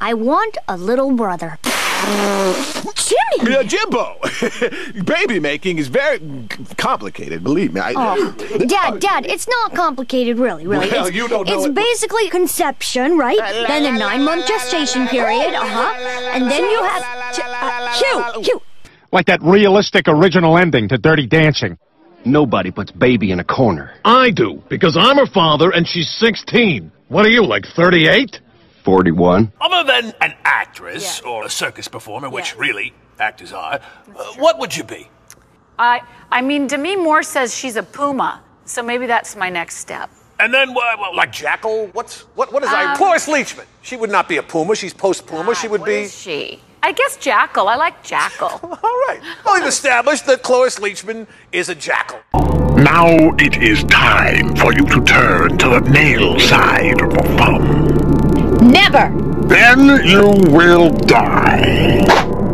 I want a little brother. Jimmy! Yeah, Jimbo! Baby making is very complicated, believe me. Dad, it's not complicated, really. Well, you don't know It's basically conception, right? Then the 9-month gestation period, and then you have... Hugh! Like that realistic original ending to Dirty Dancing. Nobody puts baby in a corner. I do, because I'm her father and she's 16. What are you, like 38? 41. Other than an actress or a circus performer, which really actors are, what would you be? I mean, Demi Moore says she's a puma, so maybe that's my next step. And then, like Jackal? What is that? Cloris Leachman. She would not be a puma. She's post-puma. She would be... What is she? I guess Jackal. I like Jackal. All right. Well, we've established that Cloris Leachman is a jackal. Now it is time for you to turn to the male side of the thumb. Never! Then you will die.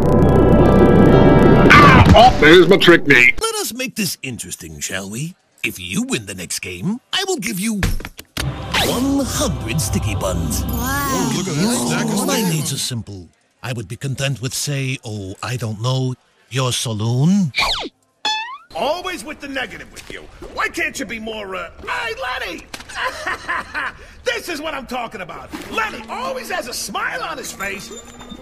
Oh, there's my trick knee. Let us make this interesting, shall we? If you win the next game, I will give you 100 sticky buns. Wow. Oh, look at that. My needs are simple. I would be content with, say, I don't know, your saloon. Always with the negative with you. Why can't you be more, Hey, Lenny! This is what I'm talking about. Lenny always has a smile on his face.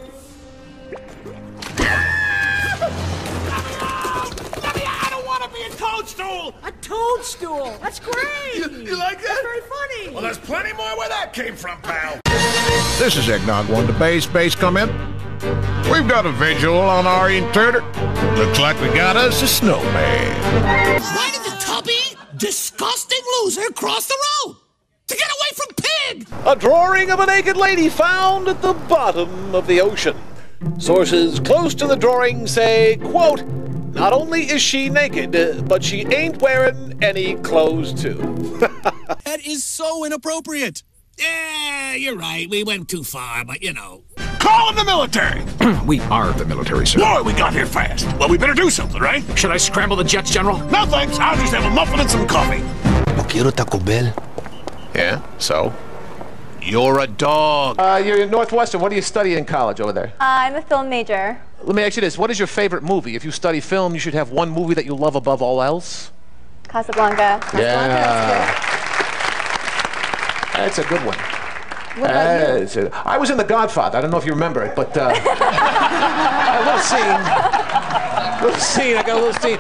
Lenny, I don't want to be a toadstool! A toadstool! That's great! You like that? That's very funny! Well, there's plenty more where that came from, pal. This is Eggnog One to Base come in. We've got a visual on our intruder. Looks like we got us a snowman. Why did the tubby, disgusting loser cross the road? To get away from Pig! A drawing of a naked lady found at the bottom of the ocean. Sources close to the drawing say, quote, not only is she naked, but she ain't wearing any clothes too. That is so inappropriate. Yeah, you're right. We went too far, but you know. Call in the military! We are the military, sir. Boy, we got here fast. Well, we better do something, right? Should I scramble the jets, General? No thanks, I'll just have a muffin and some coffee. No quiero Taco Bell. Yeah, so? You're a dog. You're in Northwestern. What do you study in college over there? I'm a film major. Let me ask you this. What is your favorite movie? If you study film, you should have one movie that you love above all else. Casablanca. Yeah. That's a good one. What about you? I was in The Godfather. I don't know if you remember it, but a little scene. I got a little scene.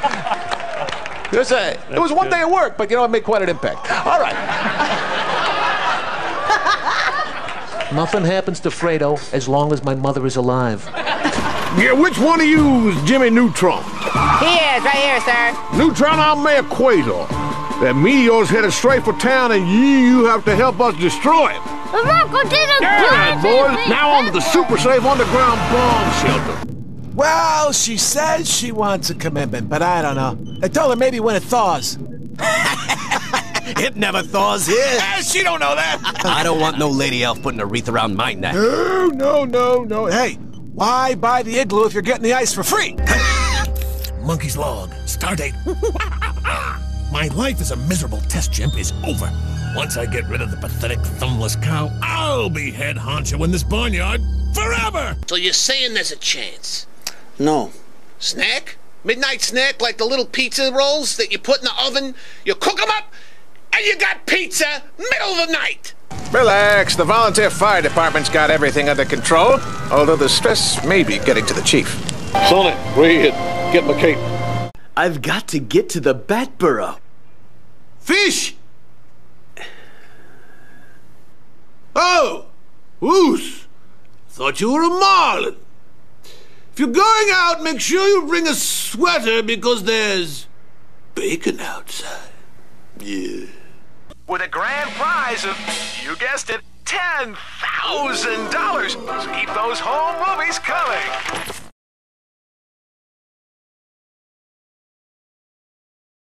It was one day at work, but you know, it made quite an impact. All right. Nothing happens to Fredo as long as my mother is alive. Yeah, which one of you is Jimmy Neutron? He is, right here, sir. Neutron, I'm Mayor Quasar. That meteor's headed straight for town, and you have to help us destroy it. Look, go to the Yeah, boys. Now on to the super safe underground bomb shelter. Well, she says she wants a commitment, but I don't know. I told her maybe when it thaws. It never thaws here. She don't know that. I don't want no lady elf putting a wreath around my neck. No. Hey, why buy the igloo if you're getting the ice for free? Monkey's log. Stardate. My life as a miserable test chimp is over. Once I get rid of the pathetic, thumbless cow, I'll be head honcho in this barnyard forever! So you're saying there's a chance? No. Snack? Midnight snack like the little pizza rolls that you put in the oven? You cook them up, and you got pizza middle of the night! Relax, the volunteer fire department's got everything under control, although the stress may be getting to the chief. Sonny, where you hit? Get my cape. I've got to get to the Bat Burrow. Fish! Oh! Woos! Thought you were a marlin. If you're going out, make sure you bring a sweater because there's bacon outside. Yeah. With a grand prize of, you guessed it, $10,000. So keep those home movies coming.